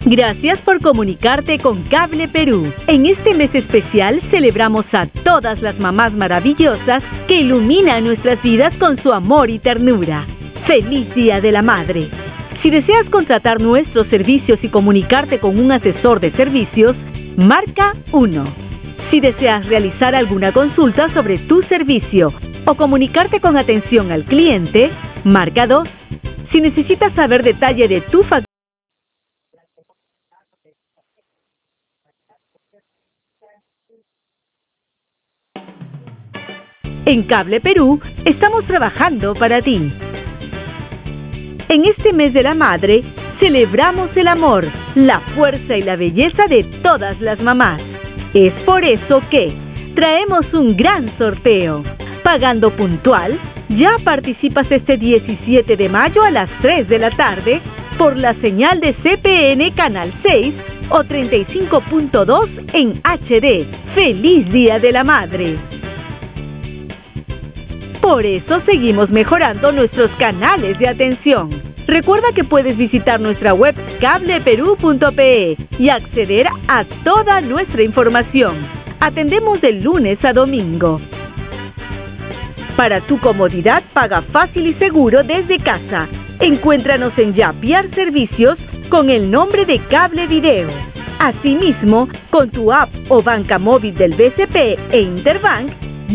Gracias por comunicarte con Cable Perú. En este mes especial celebramos a todas las mamás maravillosas que iluminan nuestras vidas con su amor y ternura. ¡Feliz Día de la Madre! Si deseas contratar nuestros servicios y comunicarte con un asesor de servicios, marca 1. Si deseas realizar alguna consulta sobre tu servicio o comunicarte con atención al cliente, marca 2. Si necesitas saber detalle de tu factura, en Cable Perú estamos trabajando para ti. En este mes de la madre, celebramos el amor, la fuerza y la belleza de todas las mamás. Es por eso que traemos un gran sorteo. Pagando puntual, ya participas este 17 de mayo a las 3 de la tarde por la señal de CPN Canal 6 o 35.2 en HD. ¡Feliz Día de la Madre! Por eso seguimos mejorando nuestros canales de atención. Recuerda que puedes visitar nuestra web cableperú.pe y acceder a toda nuestra información. Atendemos de lunes a domingo. Para tu comodidad, paga fácil y seguro desde casa. Encuéntranos en Yapiar Servicios con el nombre de Cable Video. Asimismo, con tu app o banca móvil del BCP e Interbank,